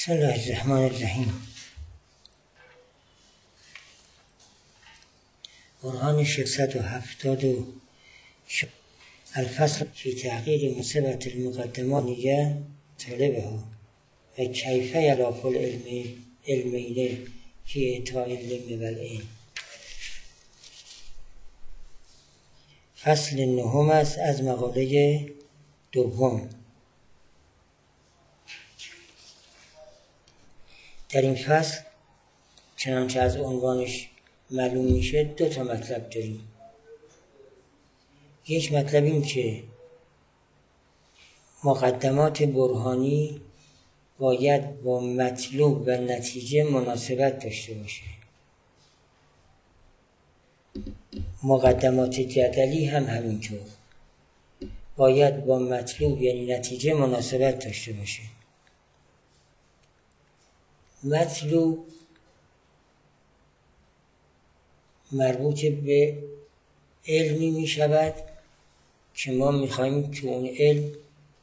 بسم الله الرحمن الرحیم. قرآن 670 الفصل فی تحقیق مثبت المقدمانیه طلبها و کیف یلاف العلمین فی اعطاء العلم و العلم. فصل نهم است از مقاله دوم. در این فصل چنانچه از عنوانش معلوم میشه 2 مطلب داریم. یک مطلب این که مقدمات برهانی باید با مطلوب و نتیجه مناسبت داشته باشه. مقدمات جدلی هم همینطور باید با مطلوب یعنی نتیجه مناسبت داشته باشه. مطلوب مربوط به علمی می شود که ما می خواهیم که اون علم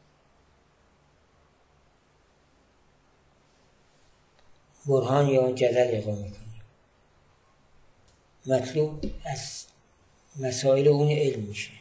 برهان یا جدل اقامه کنیم. مطلوب از مسائل اون علم میشه.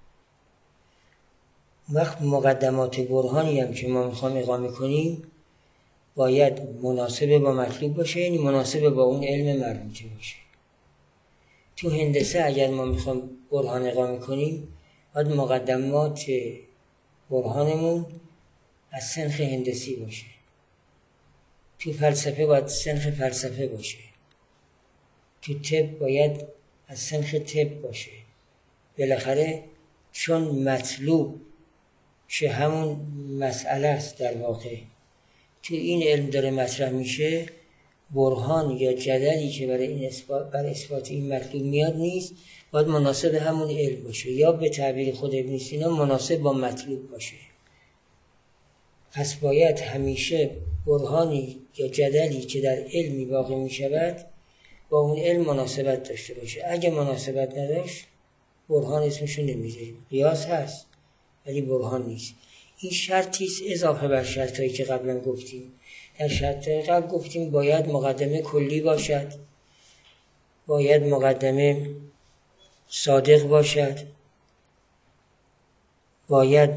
وقت مقدمات برهانی هم که ما می خواهیم اقامه کنیم باید مناسب با مطلوب باشه، یعنی مناسب با اون علم مربوطه باشه. تو هندسه اگر ما میخوایم برهان اقامه کنیم باید مقدمات برهانمون از سنخ هندسی باشه. تو فلسفه باید سنخ فلسفه باشه. تو طب باید از سنخ طب باشه. بالاخره چون مطلوب چه همون مسئله است در واقع تو این علم داره مطرح میشه، برهان یا جدلی که برای اثبات این مطلوب میاد نیست، باید مناسب همون علم باشه یا به تعبیر خود ابن سینا مناسب با مطلوب باشه. پس باید همیشه برهانی یا جدلی که در علمی واقع میشود با اون علم مناسبت داشته باشه. اگه مناسبت نداشت برهان اسمشو نمیذاریم. قیاس هست ولی برهان نیست. این شرطی است اضافه بر شرطایی که قبلا گفتیم. در شرط قبل گفتیم باید مقدمه کلی باشد، باید مقدمه صادق باشد، باید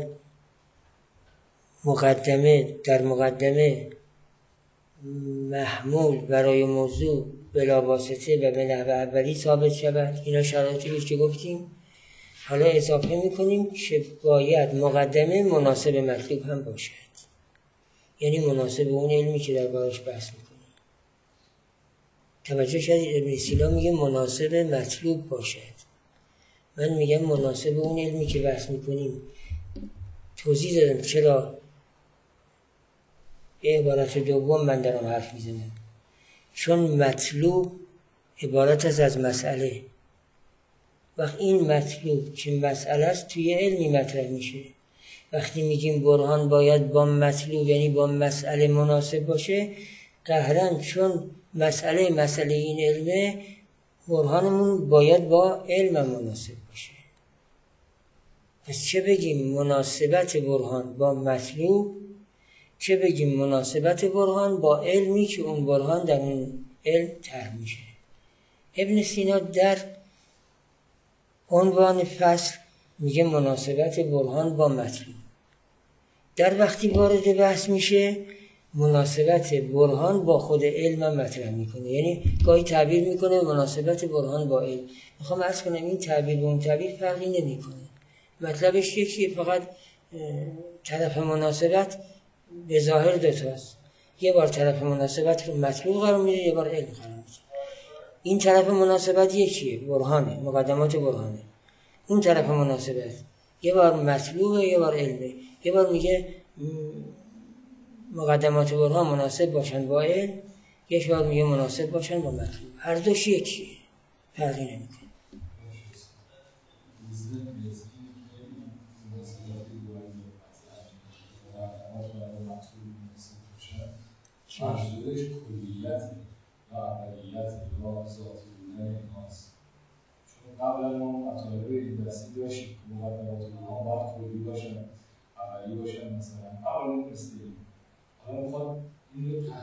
در مقدمه محمول برای موضوع بلا واسطه و به نحو اولی ثابت شود. اینا شرایطی بود که گفتیم. حالا اضافه میکنیم که باید مقدمه مناسب مطلوب هم باشد، یعنی مناسب اون علمی که در بارش بحث میکنیم. توجه شدید ابن سینا میگه مناسب مطلوب باشد، من میگم مناسب اون علمی که بحث میکنیم. توضیح دادم چرا به عبارت دوم من دارم حرف میزنم. چون مطلوب عبارت از مسئله. وقت این مطلوب که مسئله است توی علمی مطرح میشه. وقتی میگیم برهان باید با مطلوب یعنی با مسئله مناسب باشه، قهرن چون مسئله این علمه، برهانمون باید با علم مناسب باشه. پس چه بگیم مناسبت برهان با مطلوب، چه بگیم مناسبت برهان با علمی که اون برهان در اون علم طرح میشه. ابن سینا در عنوان فصل میگه مناسبت برهان با مطلوب. در وقتی وارد بحث میشه مناسبت برهان با خود علم مطرح میکنه، یعنی گاهی تعبیر میکنه مناسبت برهان با علم. میخوام عرض کنم این تعبیر با اون تعبیر فرقی نمیکنه. مطلبش یکیه، فقط طرف مناسبت به ظاهر 2 تاست. یه بار طرف مناسبت رو مطلوب قرار میده، یه بار علم قرار میده. این طرف مناسبت یکیه، برهانه، مقدمات برهانه. اون طرف مناسبت یه بار مطلوبه یه بار علمه. یه بار میگه مقدمات برهان مناسب باشن با علم، یه بار میگه مناسب باشن با مطلوب. هر دوش یکیه، فرقی نمیکنه. منظورش کلیت و اولیت یا ذاتی بودن ایناست. چون قبل ما مطالب این دستی داشتیم که مقدمات برهان باید کلی باشن، اولی باشن، مثلا اول مثل این. حالا میخواد این رو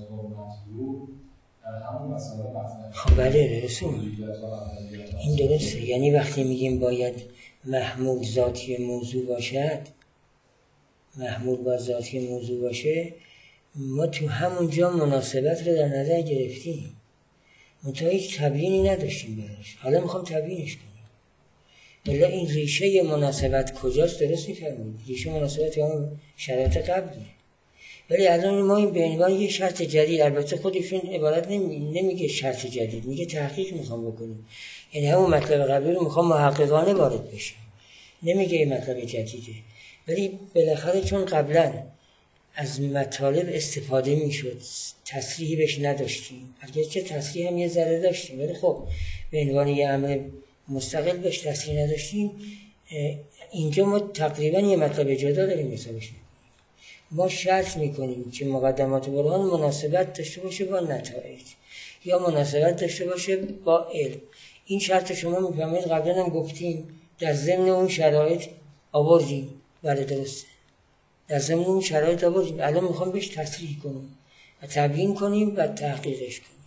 و مطلوب در همون مسائل مطرح. خب بله درسته. این درسته. یعنی وقتی میگیم باید محمول ذاتی موضوع باشد، محمول با ذاتی موضوع باشه، ما تو همونجا مناسبت رو در نظر گرفتیم، منتها هیچ تبیینی نداشتیم براش. حالا میخوام تبیینش کنیم. الا این ریشه مناسبت کجاست؟ درست میفرمایید. ریشه مناسبت همون شرایط قبلیه. ولی الان ما این به عنوان یه شرط جدید، البته خودشون عبارت نمیگه شرط جدید، میگه تحقیق میخوام بکنیم. یعنی همون مطلب قبلی رو میخوام محققانه وارد بشم. نمیگه این مطلب جدیده. ولی بالاخره چون قبلا از مطالب استفاده میشد، تصریحی بهش نداشتیم. البته تصریح هم یه ذره داشتیم، ولی خب به عنوان یه امر مستقل بهش تصریح نداشتیم. اینجا ما تقریبا یه مطلب جدا داریم حسابش. ما شرط میکنیم که مقدمات برهان مناسبت داشته باشه با نتایج یا مناسبت داشته باشه با علم. این شرط شما میفهمید قبلا هم گفتیم در ضمن اون شرایط آوردیم. بله درسته، در ضمن اون شرایط آوردیم. الان میخوام بهش تصریح کنیم و تبیین کنیم و تحقیقش کنیم.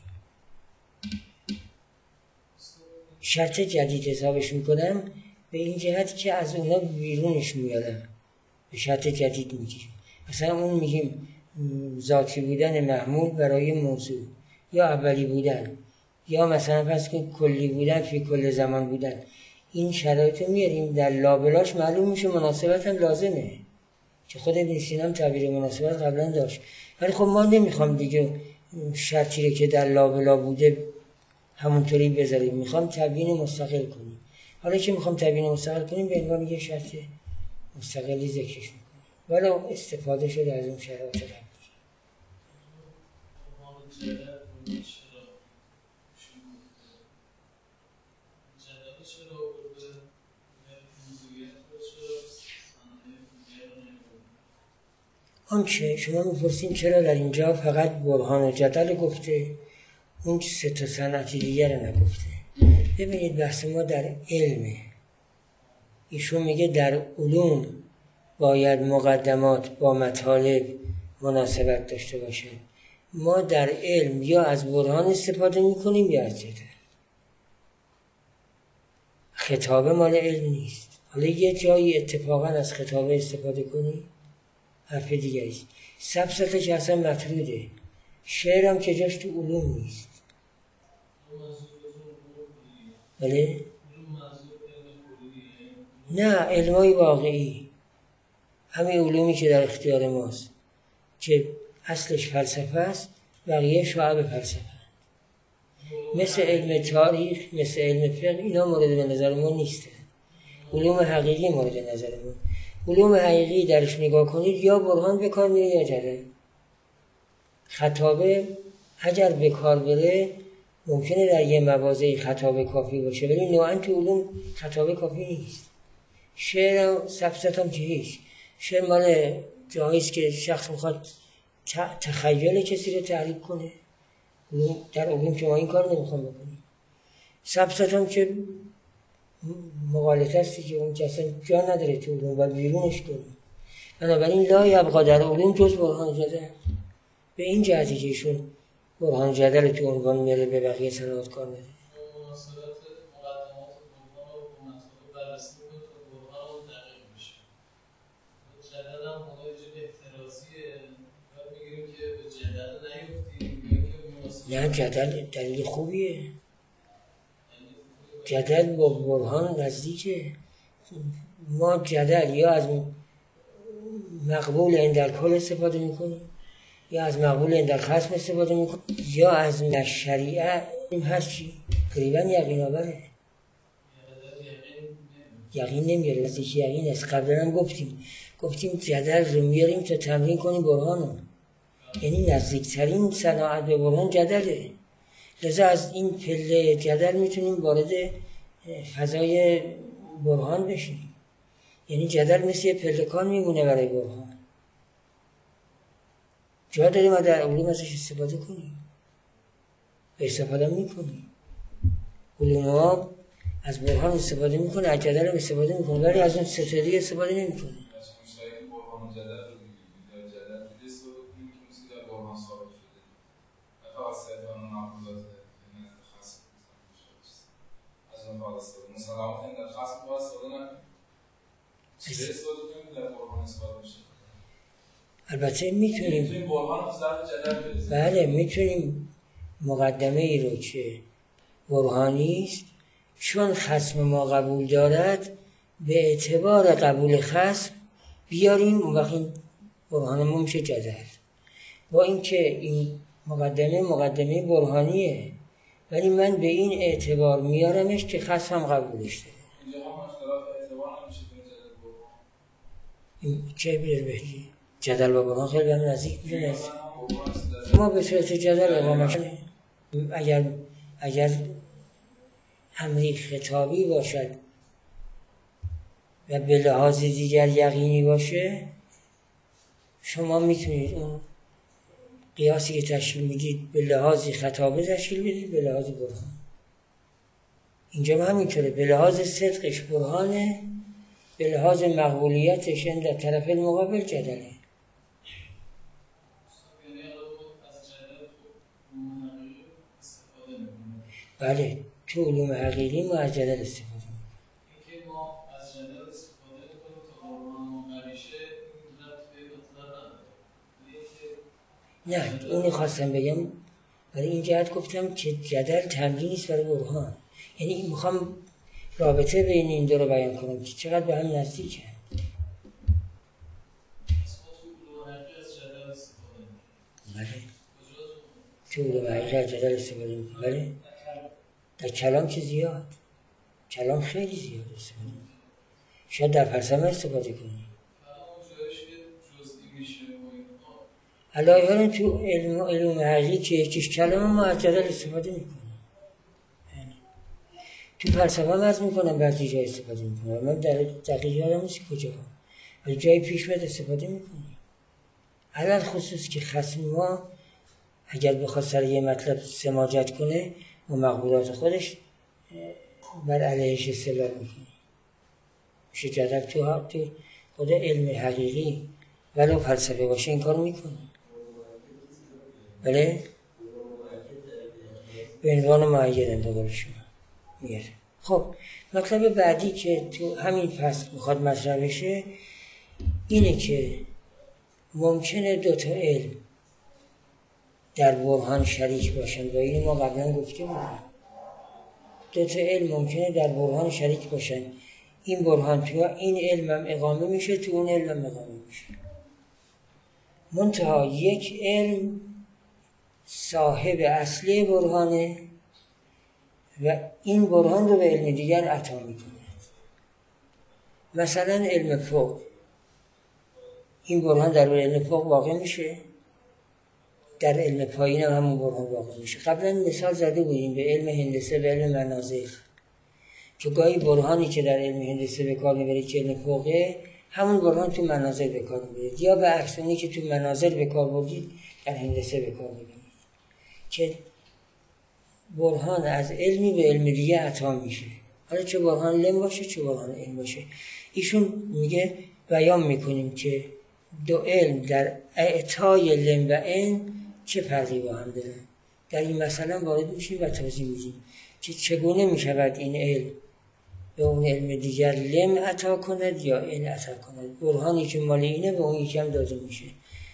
شرط جدید حسابش میکنم به این جهت که از اونا بیرونش میادم، به شرط جدید میگیم. مثلا اون میگیم ذاتی بودن محمول برای موضوع، یا اولی بودن، یا مثلا پس که کلی بودن فی کل زمان بودن. این شرایط رو میاریم در لابلاش معلوم میشه مناسبت هم لازمه، که خود ابن سینا هم تعبیر مناسبت قبلا داشت. ولی خب ما نمیخوام دیگه شرطی رو که در لابلا بوده همونطوری بذاریم، میخوام تبیین مستقل کنیم. حالا که میخوام تبیین مستقل کنیم به عنوان یه شرط مستقلی ذکرش میکنیم، ولو استفاده شده از اون شرایط قبلی. آنچه شما میپرسین چرا در اینجا فقط برهان و جدل گفته، اون 3 صنعت دیگر رو نگفته. ببینید بحث ما در علمه. ایشون میگه در علوم باید مقدمات با مطالب مناسبت داشته باشه. ما در علم یا از برهان استفاده میکنیم یا از جدل. خطابه مال علم نیست. حالا یه جایی اتفاقا از خطابه استفاده کنی حرف دیگریست. سبستش اصلا مطروده. شعر هم که جاش تو علوم نیست. بله؟ نه، علمای واقعی، همین علومی که در اختیار ماست که اصلش فلسفه است، بقیه شعب فلسفه، مثل علم تاریخ، مثل علم فقه، اینا مورد به نظر ما نیسته. علوم حقیقی مورد نظر ما. علوم حقیقی درش نگاه کنید یا برهان به کار میره یا جدل. خطابه اگر به کار بره ممکنه در یه مواضعی خطابه کافی باشه، ولی نوعاً تو علوم خطابه کافی نیست. شعر و سبست هم که هیچ. شعر مال جاییست که شخص میخواد تخیل کسی رو تحریک کنه. در علوم که ما این کار نمیخوام بکنیم. سبست هم که مغالطه هستی که اون اصلا جا نداره تو علوم و بیرونش کنیم. بنابراین لا یبقا در علوم جز برهان جدل. به این جهتی که ایشون برهان جدل تو عنوان میاره، به بقیه صنعات کار نده. نه، جدل دلیل خوبیه. جدل با برهان نزدیکه. ما جدل یا از مقبول اندرکل استفاده میکنیم یا از مقبول اندرخصم استفاده میکنیم یا از شریعه. این هر چی قریبا یقین آوره. یقین نمیاره، نزدیک یقین است. قبلا هم گفتیم جدل رو میاریم تا تمرین کنیم برهانو. یعنی نزدیکترین صناعت به برهان جدله. لذا از این پله جدل میتونیم وارد فضای برهان بشیم. یعنی جدل مثل یه پلکان میمونه برای برهان. جا داره ما در علوم ازش استفاده کنیم. استفاده میکنیم. علوم ها از برهان استفاده میکنه، از جدل هم استفاده میکنه، ولی از اون ستادی استفاده نمیکنه. سلامت این در خاص با استفاده نکنیم. چه استفاده کنیم در برهان استفاده میشه؟ البته میتونیم برهان رو ضرب جدل بریزیم. بله میتونیم مقدمه ای رو که برهانی است چون خصم ما قبول دارد به اعتبار قبول خصم بیاریم، اون وقت این برهان ما میشه جدل. با اینکه این مقدمه برهانیه ولی من به این اعتبار میارمش که خصمم قبولش داره. اینجا هم اختلاف اعتبار نمیشه که جدل برهان. این چه بیره بهتی؟ جدل با برهان خیلی هم نزدیک میشه. ما به صورت جدل اقامه کنیم. اگر امری خطابی باشد و به لحاظ دیگر یقینی باشه، شما میتونید اون قیاسی که تشکیل میدید به لحاظ خطابه تشکیل بدید، به لحاظ برهان. اینجا همینطوره، به لحاظ صدقش برهانه، به لحاظ مقبولیتش در طرف المقابل جدله. بله، تو علوم حقیقی ما از جدل استفاده میکنیم. اینکه ما از جدل استفاده کنیم تا برهان نمیشه این ربط به اطلاق نداره. نه، اونی خواستم بگم برای این جهت گفتم که جدل تمرین است برای برهان. یعنی میخوام رابطه بین این دو رو بیان کنم که چقدر به هم نزدیکه. بله، تو علوم حقیقی از جدل استفاده میکنیم. بله، در کلام که زیاد، کلام خیلی زیاد استفاده میکنیم. شاید در فلسفه استفاده کنیم. علاوه تو علوم حقیقی که یکیش کلام ما از جدل استفاده میکنیم. تو فلسفه هم از میکنم بعضی جای استفاده میکنم. من در دقیق یادم نیست کجا هم، ولی جای پیش میاد استفاده میکنیم. علل خصوص که خصم ما اگر بخواد سر یه مطلب سماجت کنه و مقبولات خودش بر علیهش استدلال میکنه. میشه جدل تو خود علم حقیقی ولو فلسفه باشه این کار میکنه. بله؟ به عنوان معید به قول شما میاره. خب مطلب بعدی که تو همین فصل میخواد مطرح بشه اینه که ممکنه دوتا علم در برهان شریک باشن و اینو ما قبلا گفته بودیم. دوتا علم ممکنه در برهان شریک باشن، این برهان تو این علم هم اقامه میشه، تو اون علم هم اقامه میشه. منتها یک علم صاحب اصلی برهانه و این برهان رو به علم دیگر عطا میکنه. مثلا علم فوق، این برهان در علم فوق واقع میشه، در علم پایین هم همون برهان واقع میشه. قبلا مثال زده بودیم به علم هندسه و علم مناظر که گاهی برهانی که در علم هندسه به کار میبرید که علم فوقه، همون برهان تو مناظر به کار میبرید، یا به عکس اونی که تو مناظر به کار بردید در هندسه به کار میبرید، که برهان از علمی به علم دیگه عطا میشه. حالا چه برهان لم باشه چه برهان علم باشه. ایشون میگه بیان میکنیم که دو علم در اعطای لم و ان چه فرقی با هم داره. در این مسئله وارد میشیم و توضیح میدیم که چگونه میشود این علم به اون علم دیگر لم عطا کند یا ان عطا کند. برهانی که مال اینه به اون یکم داده میشه.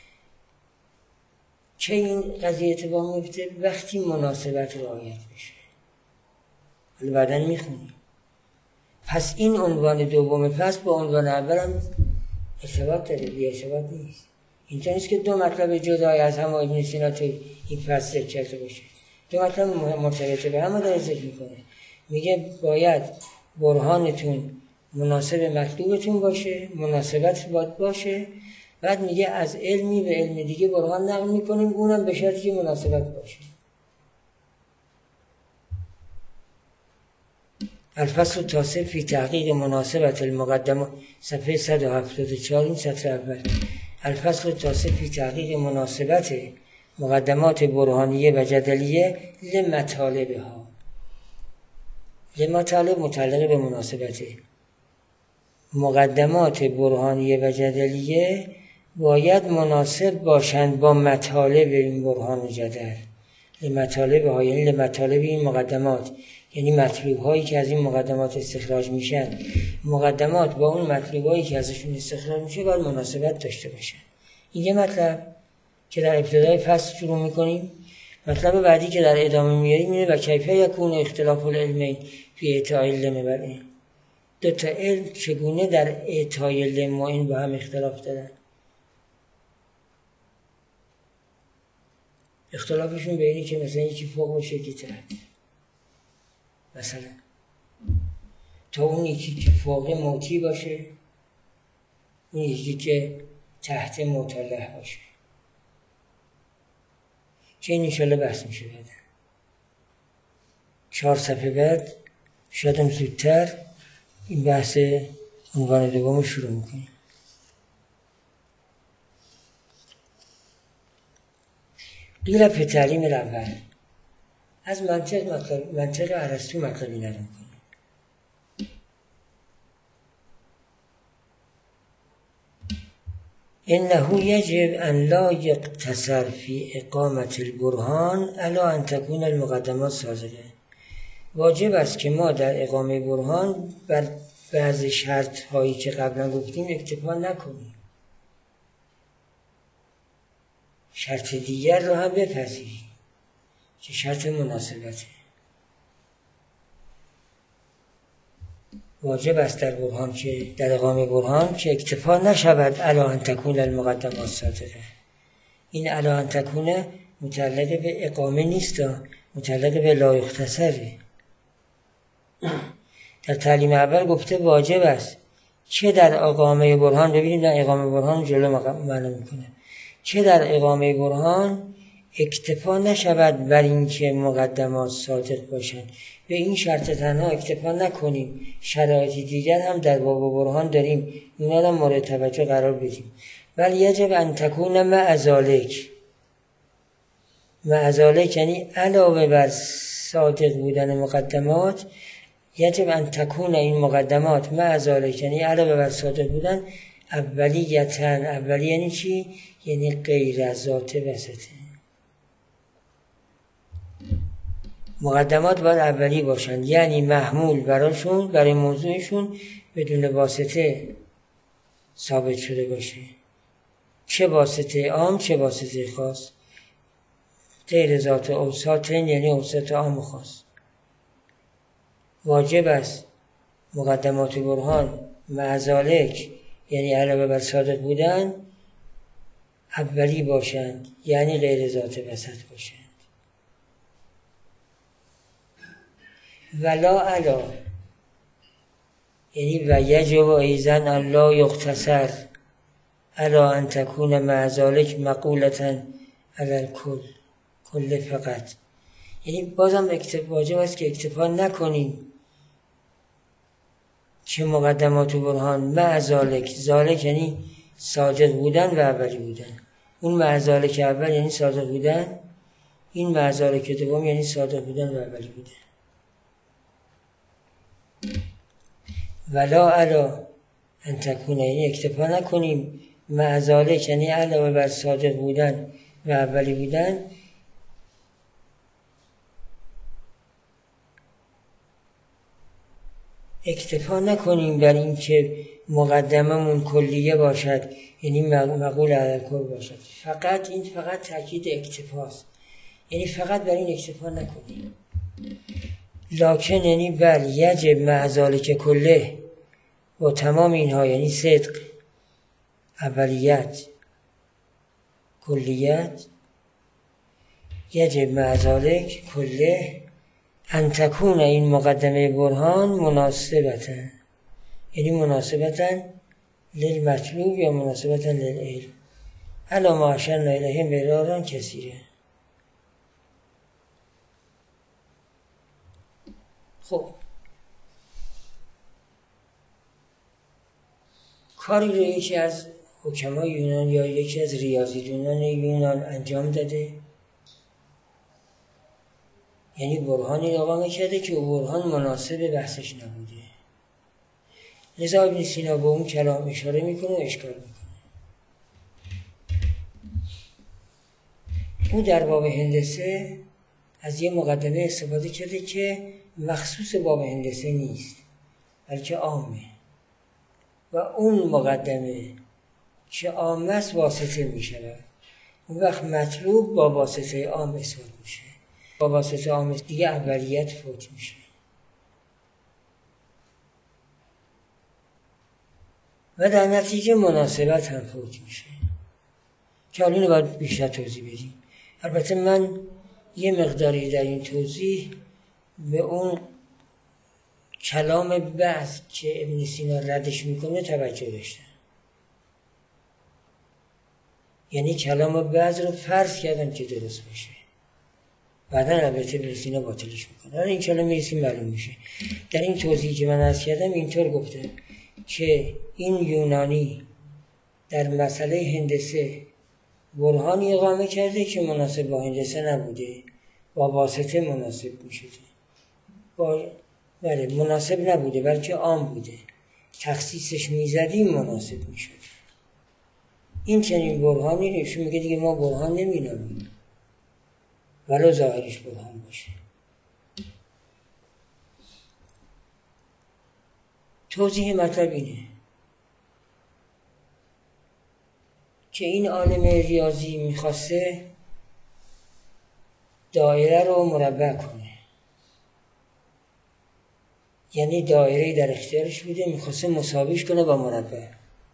چه این قضیه اتفاق میفته؟ وقتی مناسبت رعایت بشه. حالا بعداً میخونیم. پس این عنوان دوم پس با عنوان اول هم ارتباط داره، بی ارتباط نیست. اینجا نیست که دو مطلب جدای از هم ابن سینا توی این فصل ذکر کرده باشه. دو مطلب مرتبط به هم داره ذکر میکنه. میگه باید برهانتون مناسب مطلوبتون باشه، مناسبت باید باشه. بعد میگه از علمی به علم دیگه برهان نقل میکنیم، اونم به شرطی که مناسبت باشه. الفصل التاسع فی تحقیق مناسبت المقدمه، صفحه 174 این سطر اول. الفصل التاسع فی تحقیق مناسبت مقدمات برهانیه و جدلیه لمطالبها. لمطالب متعلق به مناسبته. مقدمات برهانیه و جدلیه باید مناسب باشند با مطالب این برهان و جدل. لمطالب ها، یعنی لمطالب این مقدمات، یعنی مطلوب هایی که از این مقدمات استخراج میشن، مقدمات با اون مطلوب هایی که ازشون استخراج میشه باید مناسبت داشته باشن. این یه مطلب که در ابتدای فصل شروع میکنیم. مطلب بعدی که در ادامه میاریم اینه و کیفیه یکون اختلاف العلمین فی اعطاء اللم بر این. دو تا علم چگونه در اعطاء لم و این با هم اختلاف دارن. اختلافشون به اینه که مثلا یکی فوق باشه یکی تحت. مثلا تا اون یکی که فوق موتی باشه، اون یکی که تحت مطلع باشه، که این انشالله بحث میشه بعد 4 صفحه بعد، شاید هم زودتر این بحث عنوان دوم شروع میکنیم. قیل فی تعلیم الاول، از منطق ارسطو مطلبی نرم کنیم. انه یجب ان لا یقتصر فی اقامت البرهان علی ان تکون المقدمات صادقه. واجب است که ما در اقامه برهان بر بعض شرط هایی که قبلا گفتیم اکتفا نکنیم، شرط دیگر رو هم بپذیریم که شرط مناسبته. واجب است در برهان که در اقامه برهان که اکتفا نشود علی ان تکون المقدمات صادقه. این علی ان تکون متعلق به اقامه نیست، متعلق به لا یختصره. در تعلیم اول گفته واجب است چه در اقامه برهان، ببینید در اقامه برهان جلو معلوم میکنه، چه در اقامه برهان اکتفا نشود بر این که مقدمات صادق باشند. به این شرط تنها اکتفا نکنیم، شرایط دیگر هم در باب برهان داریم، اینا را مورد توجه قرار بدیم. بل یجب ان تکون مع ذالک، مع ذالک یعنی علاوه بر صادق بودن مقدمات، یجب ان تکون این مقدمات مع ذالک یعنی علاوه بر صادق بودن اولیتن. اولی یعنی چی؟ یعنی غیر از ذات وسطه. مقدمات باید اولی باشند، یعنی محمول براشون، برای موضوعشون بدون واسطه ثابت شده باشه، چه واسطه عام چه واسطه خاص، غیر ذات اوساطین یعنی اوساط عام و خاص. واجب است مقدمات برهان مع ذالک یعنی علاوه بر صادق بودن اولی باشند، یعنی غیر ذات وسط باشند. ولا علا یعنی و یجب ایضا ان لا یقتصر علی ان تکون مع ذالک مقولة علی الکل، کل فقط. یعنی بازم واجب است که اکتفا نکنیم که مقدمات برهان مع ذالک، ذالک یعنی صادق بودن و اولی بودن، اون مع ذالک اول یعنی صادق بودن، این مع ذالک دوم یعنی صادق بودن و اولی بودن. ولا علا ان تکون یعنی اکتفا نکنیم مع ذالک یعنی علاوه بر صادق بودن و اولی بودن اکتفا نکنیم بر این که مقدممون کلیه باشد، یعنی مقول علی الکل باشد. فقط این فقط تاکید اکتفاست، یعنی فقط بر این اکتفا نکنیم. لکن یعنی بل یجب مع ذالک کله، با تمام اینها یعنی صدق، اولیت، کلیت، یجب مع ذالک کله ان تکون این مقدمه برهان مناسبتن، یعنی مناسبتن للمطلوب یا مناسبتن للعلم. علی ما اشرنا الیه مرارا کثیرا. خب کاری رو یکی از حکمای یونان یا یکی از ریاضیدانان یونان انجام داده، یعنی برهانی اقامه کرده که او برهان مناسب بحثش نبوده. لذا ابن سینا به اون کلام اشاره میکنه و اشکال میکنه. او در باب هندسه از یه مقدمه استفاده کرده که مخصوص باب هندسه نیست بلکه عامه و اون مقدمه که عامه است واسطه می شود. اون وقت مطلوب با واسطه عام اثبات میشه. با واسطه عام دیگه اولیت فوت میشه. و در نتیجه مناسبت هم فوت میشه که حالا اینو باید بیشتر توضیح بدیم. البته من یه مقداری در این توضیح به اون کلام بعض که ابن سینا ردش میکنه توجه داشتم. یعنی کلام بعض رو فرض کردم که درست باشه، بعدا البته ابن سینا باطلش میکنه. این کلام میرسیم معلوم میشه. در این توضیحی که من عرض کردم اینطور گفته که این یونانی در مسئله هندسه برهانی اقامه کرده که مناسب با هندسه نبوده، با واسطه مناسب میشده. بله مناسب نبوده بلکه عام بوده، تخصیصش میزدیم مناسب میشد. این چنین برهانی نیست. میگه دیگه ما برهان نمینامیم ولو ظاهرش برهان باشه. توضیح مطلب اینه که این عالم ریاضی میخواسته دایره رو مربع کنه، یعنی دایره در اختیارش بوده میخواسته مساویش کنه با مربع.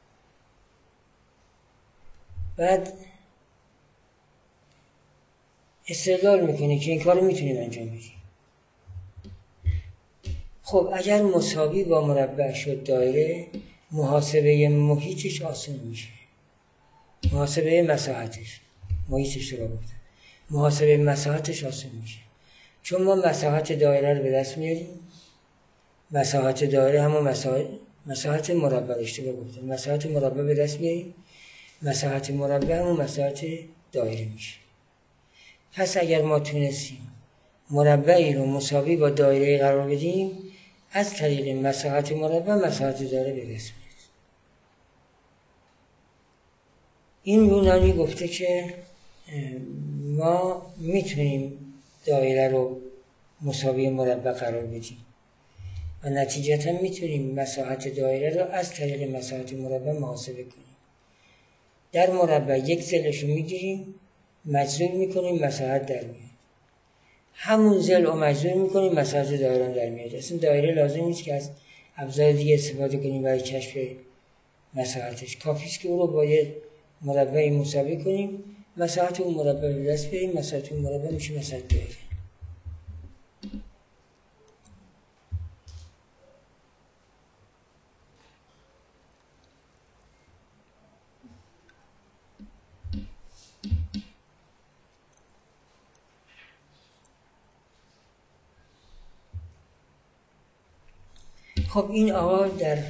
بعد استدلال میکنه که این کارو میتونیم انجام بدیم. خب اگر مساوی با مربع شد دایره، محاسبه محیطش آسان میشه. محاسبه مساحتش، محیطش رو گفتم، محاسبه مساحتش آسان میشه. چون ما مساحت دایره رو به دست میاریم، مساحت دایره همون مساحت مربع اشتباه گفتم، مساحت مربع به دست میاریم، مساحت مربع همون مساحت دایره میشه. پس اگر ما تونستیم مربعی رو مساوی با دایره قرار بدیم، از طریق مساحت مربع مساحت دایره به دست میاریم. این یونانی گفته که ما میتونیم دایره رو مساوی مربع قرار بدیم و نتیجتا میتونیم مساحت دایره رو از طریق مساحت مربع محاسبه کنیم. در مربع یک ضلعش رو میگیریم، مجذور میکنیم، مساحت در میاد. همون ضلع رو مجذور میکنیم، مساحت دایره در میاد. اصلا دایره لازم نیست که از ابزار دیگه استفاده کنیم برای کشف مساحتش. کافی است که او رو با یه مربعی مساوی کنیم، مساحت اون مربع به دست بیاریم، مساحت اون مربع میشه مساحت دایره. خب این آقا در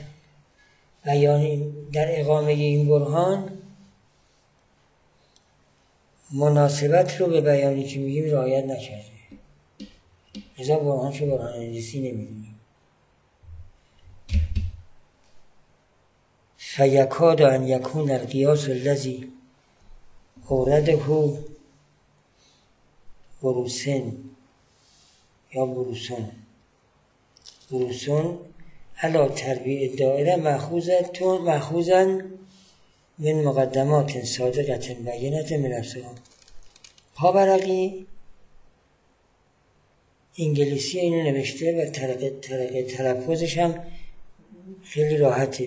اقامه این برهان مناسبت رو به بیانی که میگیم رعایت نکرده. لذا برهان شو برهان هندسی نمیدونیم. فیکاد ان یکون القیاس الذی اورده بروسن یا بروسون علا تربیع دائره مأخوذاً من مقدمات صادقة بینة من افسان. پابرقی انگلیسی اینو نوشته و تلفظش هم خیلی راحته.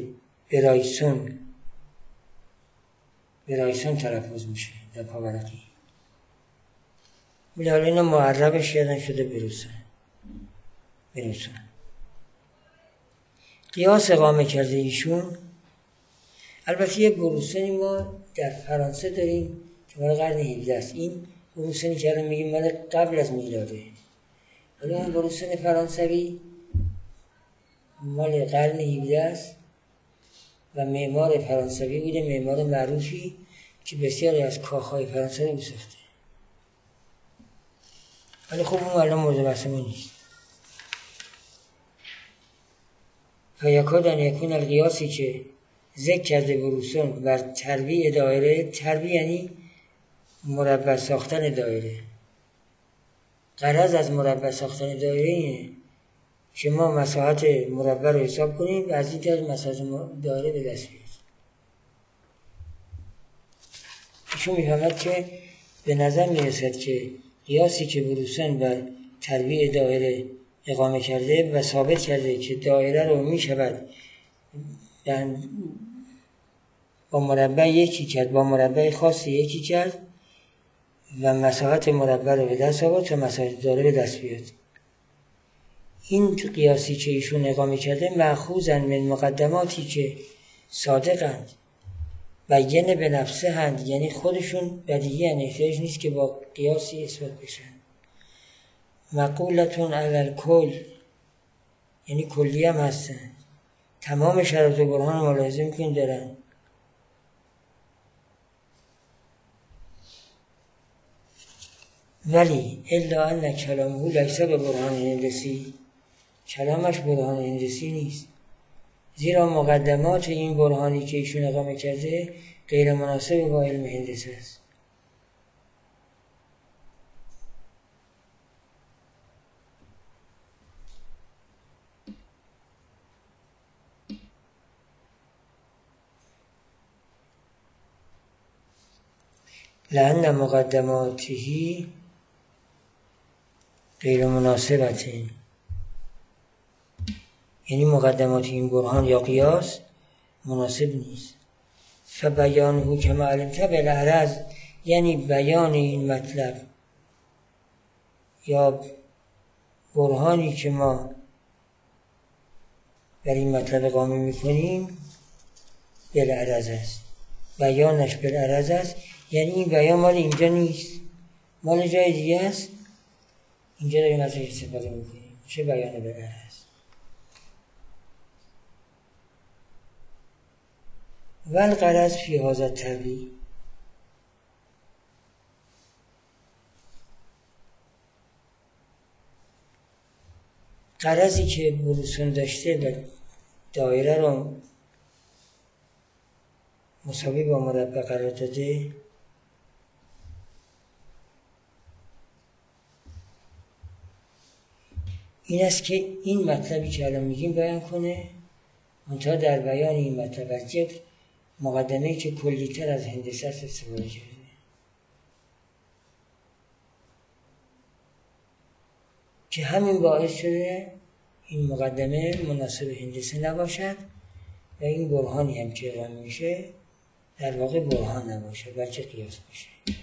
برایسون تلفظ میشه در پابرقی. ولی حالا اینو معربش یادن شده بروسون. قیاس اقامه کرده ایشون. البته یه بروسنی ما در فرانسه داریم که مال قرن 17 است. این بروسنی که الان میگیم مال قبل از میلاده. حالا اون بروسن فرانسوی مال قرن 17 است و معمار فرانسوی بوده، معمار معروفی که بسیاری از کاخهای فرانسه رو ساخته. ولی خب اون الان مورد بحث ما نیست. فیکاد ان یکون القیاسی که ذکر کرده بروسون بر تربیع دایره، تربیع یعنی مربع ساختن دایره، غرض از مربع ساختن دایره اینه که ما مساحت مربع رو حساب کنیم و از این طریق مساحت دایره به دست بیاریم. ایشون میفهمد که به نظر میرسد که قیاسی که بروسن و تربیع دایره اقامه کرده و ثابت کرده که دایره رو میشود با مربع یکی کرد، با مربع خاصی یکی کرد و مساحت مربع رو به دست آورد تا مساحت دایره به دست بیاد. این قیاسی که ایشون اقامه کرده مأخوذن من مقدماتی که صادقند بیان به نفسه هند، یعنی خودشون بدیهی هست، احتیاج نیست که با قیاسی اثبات بشن. مقولتون علی الکل، یعنی کلی هم هستن، تمام شرایط و برهان ملاحظه میکنین دارن. ولی الا ان کلامه لیس به برهان هندسی، کلامش برهان هندسی نیست، زیرا مقدمات این برهانی که ایشون اقامه کرده غیر مناسب با علم هندسه است. لأن مقدماته غیر مناسبتین، یعنی مقدمات این برهان یا قیاس مناسب نیست. فبیانه که معلومت بالعرض، یعنی بیان این مطلب یا برهانی که ما بر این مطلب اقامه میکنیم بالعرض است، بیانش بالعرض است، یعنی این بیان مال اینجا نیست، مال جای دیگه است، اینجا داریم ازش استفاده میکنیم. چه بیان بالعرض؟ والغرض فی هذا التبیین، غرضی که بروسون داشته و دایره رو مساوی با مربع قرار داده این است که این مطلبی که الان میگیم بیان کنه، منتها در بیان این مطلب از یک مقدمه‌ای که کلی‌تر از هندسه است استفاده کرده که همین باعث شده این مقدمه مناسب هندسه نباشد و این برهانی هم که اقامه میشه در واقع برهان نباشه بلکه قیاس میشه.